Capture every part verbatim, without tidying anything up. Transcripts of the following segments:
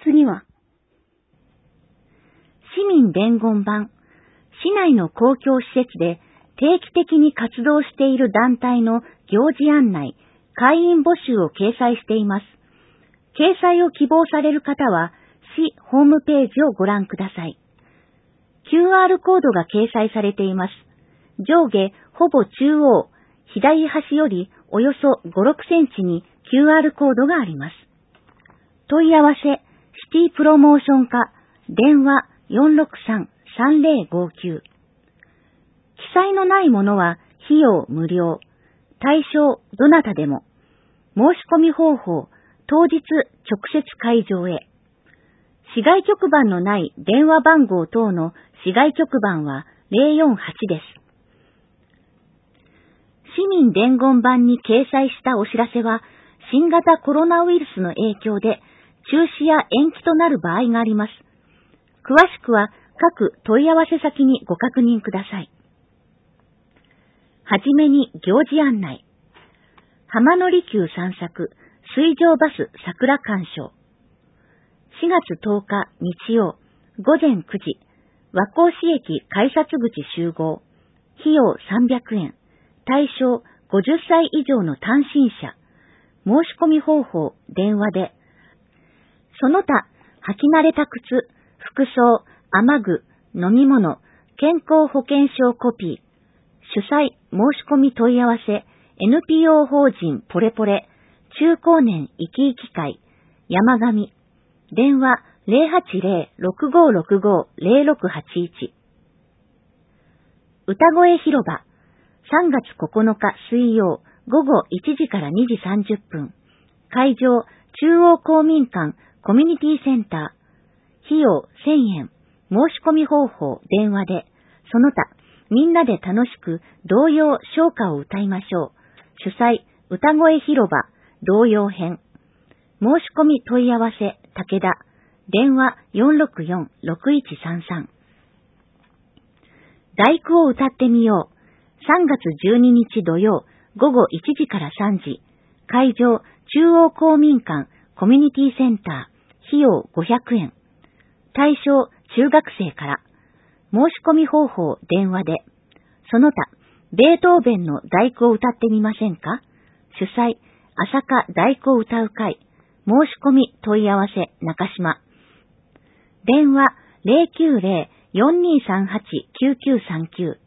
次は、市民伝言板、市内の公共施設で定期的に活動している団体の行事案内、会員募集を掲載しています。掲載を希望される方は、市ホームページをご覧ください。キューアール コードが掲載されています。上下ほぼ中央、左端よりおよそご、ろくセンチに キューアール コードがあります。問い合わせ、シティプロモーション課、電話 よんろくさん さんぜろごきゅう。記載のないものは費用無料。対象どなたでも。申し込み方法、当日直接会場へ。市外局番のない電話番号等の市外局番はゼロよんはちです。市民伝言板に掲載したお知らせは、新型コロナウイルスの影響で中止や延期となる場合があります。詳しくは各問い合わせ先にご確認ください。はじめに行事案内。浜乗り急散策、水上バス桜鑑賞。しがつとおか日曜、ごぜんくじ、和光市駅改札口集合。費用さんびゃくえん。対象ごじゅっさい以上の単身者。申し込み方法、電話で。その他、履き慣れた靴、服装、雨具、飲み物、健康保険証コピー。主催、申し込み問い合わせ、エヌピーオー 法人ポレポレ、中高年生き生き会、山上。電話ゼロはちゼロ ろくごろくご ゼロろくはちいち。歌声広場、さんがつここのか水曜、ごごいちじからにじさんじゅっぷん。会場、中央公民館コミュニティセンター。費用せんえん。申し込み方法、電話で。その他、みんなで楽しく童謡唱歌を歌いましょう。主催、歌声広場、童謡編。申し込み問い合わせ、武田。電話よんろくよん ろくいちさんさん。第九を歌ってみよう。さんがつじゅうににち土曜、ごごいちじからさんじ。会場、中央公民館コミュニティセンター。費用ごひゃくえん。対象、中学生から。申し込み方法、電話で。その他、ベートーベンの第九を歌ってみませんか？主催、朝霞第九を歌う会。申し込み問い合わせ、中島。電話ゼロきゅうゼロ よんにさんはち きゅうきゅうさんきゅう。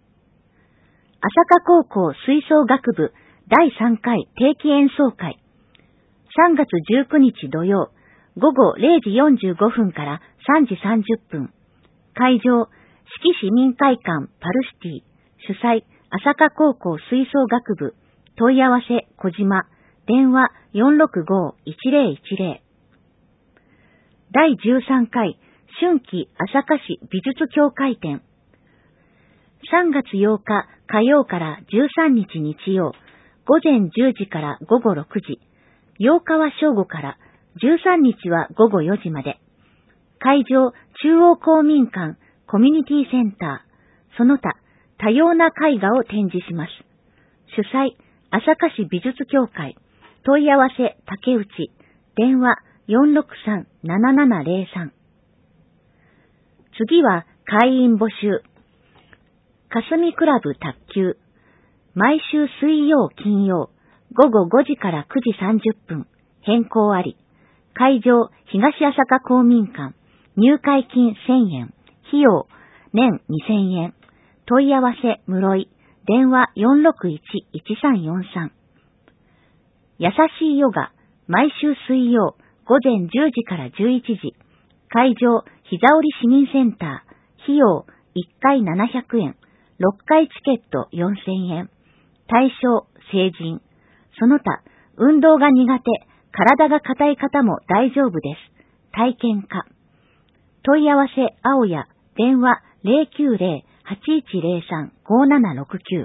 朝霞高校吹奏楽部だいさんかい定期演奏会。さんがつじゅうくにち土曜、ごごれいじよんじゅうごふんからさんじさんじゅっぷん。会場、四季市民会館パルシティ。主催、朝霞高校吹奏楽部。問い合わせ、小島。電話よんろくご いちゼロいちゼロ。だいじゅうさんかい春季朝霞市美術協会展。さんがつようか火曜からじゅうさんにち日曜、ごぜんじゅうじからごごろくじ。ようかは正午から、じゅうさんにちはごごよじまで。会場、中央公民館コミュニティセンター。その他、多様な絵画を展示します。主催、朝霞市美術協会。問い合わせ、竹内。電話よんろくさん ななななゼロさん。次は会員募集。霞クラブ卓球。毎週水曜金曜、ごごごじからくじさんじゅっぷん。変更あり。会場、東朝霞公民館。入会金せんえん。費用、年にせんえん。問い合わせ、室井。電話よんろくいち いちさんよんさん。優しいヨガ。毎週水曜、ごぜんじゅうじからじゅういちじ。会場、膝折市民センター。費用、いっかいななひゃくえん。ろっかいチケットよんせんえん。対象、成人。その他、運動が苦手、体が硬い方も大丈夫です。体験家。問い合わせ、青や、電話ゼロきゅうゼロ はちいちゼロさん ごななろくきゅう。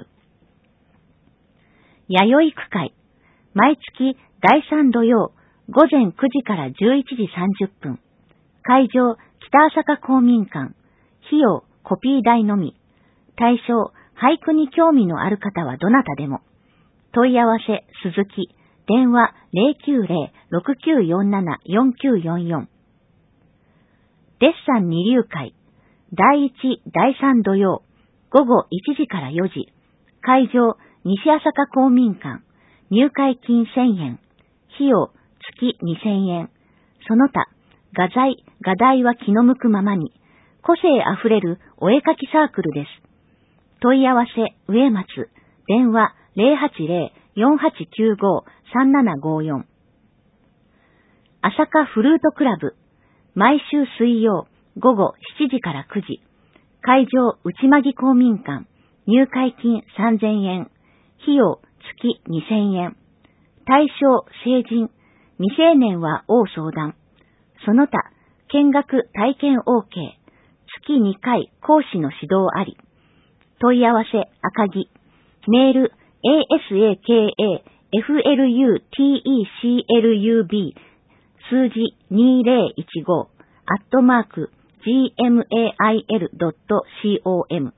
弥生区会。毎月だいさん土曜、ごぜんくじからじゅういちじさんじゅっぷん。会場、北朝霞公民館。費用、コピー代のみ。対象、俳句に興味のある方はどなたでも。問い合わせ、鈴木。電話ゼロきゅうゼロ ろくきゅうよんなな よんきゅうよんよん。 デッサン二流会、だいいち、だいさん土曜、午後いちじからよじ、会場、西朝霞公民館、入会金せんえん、費用、月にせんえん、その他、画材、画題は気の向くままに、個性あふれるお絵描きサークルです。問い合わせ、上松、電話 ゼロはちゼロ よんはちきゅうご さんななごよん。朝霞フルートクラブ、毎週水曜、午後しちじからくじ、会場内間木公民館、入会金さんぜんえん、費用月にせんえん、対象成人、未成年は応相談、その他、見学体験 OK、月にかい講師の指導あり、問い合わせ赤木、メール asakafluteclub 数字にせんじゅうごアットマーク ジーエムエーアイエルドットコム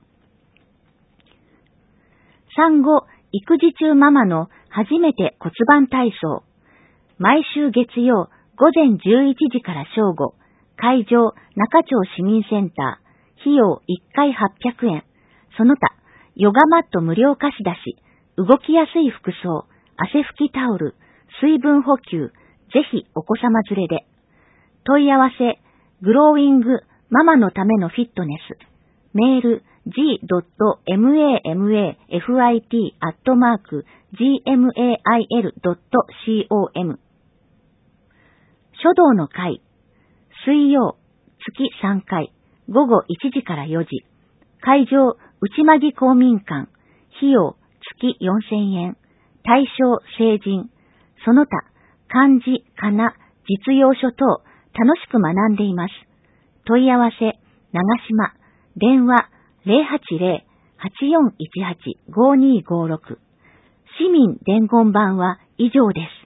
産後育児中ママの初めて骨盤体操、毎週月曜午前じゅういちじから正午、会場中町市民センター、費用いっかいはっぴゃくえん、その他ヨガマット無料貸し出し、動きやすい服装、汗拭きタオル、水分補給、ぜひお子様連れで。問い合わせ、グローイングママのためのフィットネス。メール ジードットママフィット アットマーク ジーエムエーアイエルドットコム。書道の会。水曜、月さんかい、午後いちじからよじ。会場、内間木公民館。費用、月よんせんえん。対象、成人。その他、漢字、仮名、実用書等、楽しく学んでいます。問い合わせ、長島。電話、ゼロはちゼロ はちよんいちはち ごにーごろく。市民伝言板は以上です。